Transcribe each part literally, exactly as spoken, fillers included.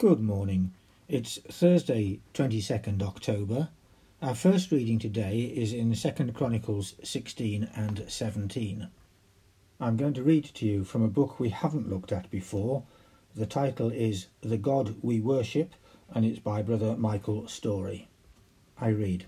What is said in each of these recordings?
Good morning. It's Thursday, twenty-second October. Our first reading today is in Second Chronicles sixteen and seventeen. I'm going to read to you from a book we haven't looked at before. The title is The God We Worship, and it's by Brother Michael Story. I read.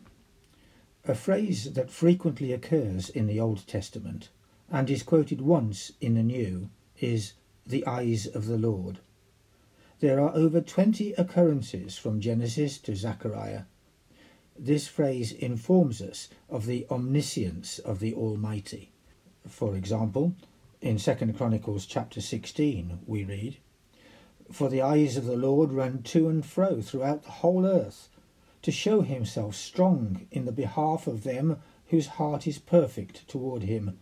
A phrase that frequently occurs in the Old Testament and is quoted once in the New is the eyes of the Lord. There are over twenty occurrences from Genesis to Zechariah. This phrase informs us of the omniscience of the Almighty. For example, in Second Chronicles chapter sixteen we read, "For the eyes of the Lord run to and fro throughout the whole earth, to show himself strong in the behalf of them whose heart is perfect toward him.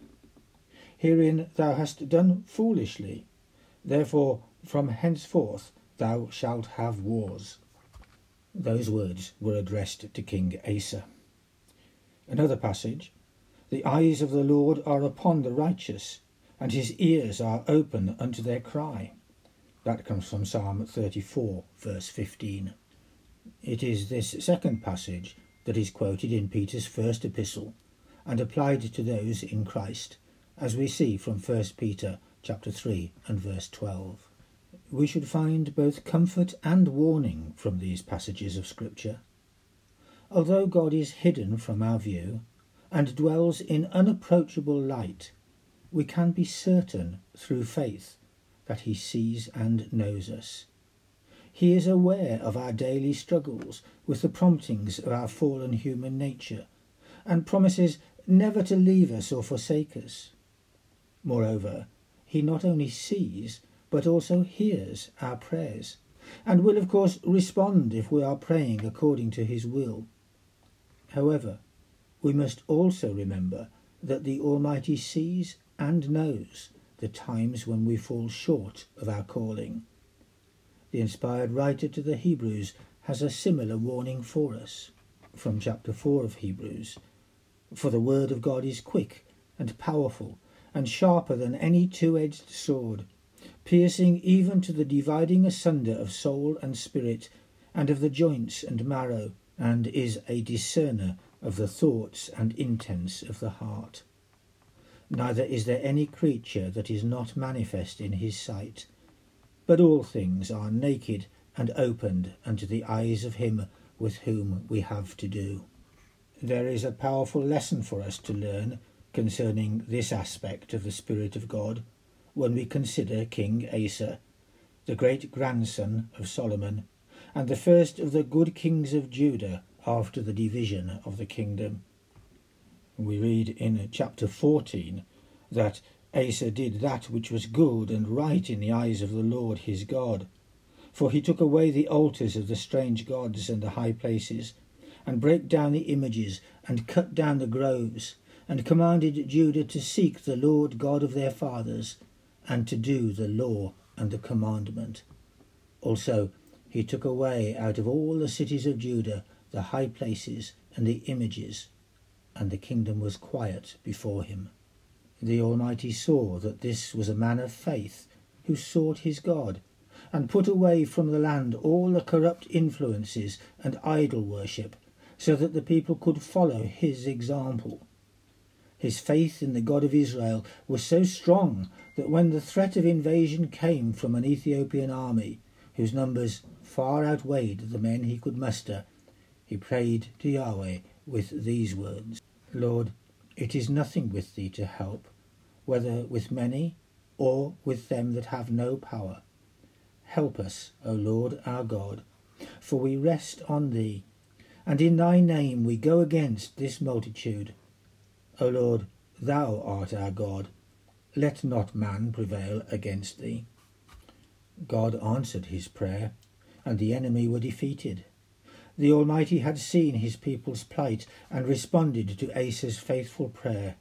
Herein thou hast done foolishly, therefore from henceforth thou shalt have wars." Those words were addressed to King Asa. Another passage, "The eyes of the Lord are upon the righteous, and his ears are open unto their cry." That comes from Psalm thirty-four, verse fifteen. It is this second passage that is quoted in Peter's first epistle and applied to those in Christ, as we see from First Peter chapter three and verse twelve. We should find both comfort and warning from these passages of Scripture. Although God is hidden from our view and dwells in unapproachable light, we can be certain through faith that he sees and knows us. He is aware of our daily struggles with the promptings of our fallen human nature, and promises never to leave us or forsake us. Moreover, he not only sees but also hears our prayers, and will of course respond if we are praying according to his will. However, we must also remember that the Almighty sees and knows the times when we fall short of our calling. The inspired writer to the Hebrews has a similar warning for us from chapter four of Hebrews. "For the word of God is quick and powerful and sharper than any two-edged sword, piercing even to the dividing asunder of soul and spirit, and of the joints and marrow, and is a discerner of the thoughts and intents of the heart. Neither is there any creature that is not manifest in his sight, but all things are naked and opened unto the eyes of him with whom we have to do." There is a powerful lesson for us to learn concerning this aspect of the Spirit of God when we consider King Asa, the great-grandson of Solomon, and the first of the good kings of Judah after the division of the kingdom. We read in chapter fourteen that Asa did that which was good and right in the eyes of the Lord his God, for he took away the altars of the strange gods and the high places, and brake down the images, and cut down the groves, and commanded Judah to seek the Lord God of their fathers, and to do the law and the commandment. Also he took away out of all the cities of Judah the high places and the images, and the kingdom was quiet before him. The Almighty saw that this was a man of faith who sought his God, and put away from the land all the corrupt influences and idol worship, so that the people could follow his example. His faith in the God of Israel was so strong that when the threat of invasion came from an Ethiopian army, whose numbers far outweighed the men he could muster, he prayed to Yahweh with these words, "Lord, it is nothing with thee to help, whether with many or with them that have no power. Help us, O Lord our God, for we rest on thee, and in thy name we go against this multitude. O Lord, thou art our God, let not man prevail against thee." God answered his prayer, and the enemy were defeated. The Almighty had seen his people's plight and responded to Asa's faithful prayer.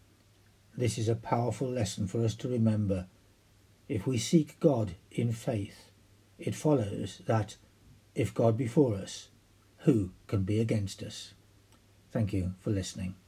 This is a powerful lesson for us to remember. If we seek God in faith, it follows that, if God be for us, who can be against us? Thank you for listening.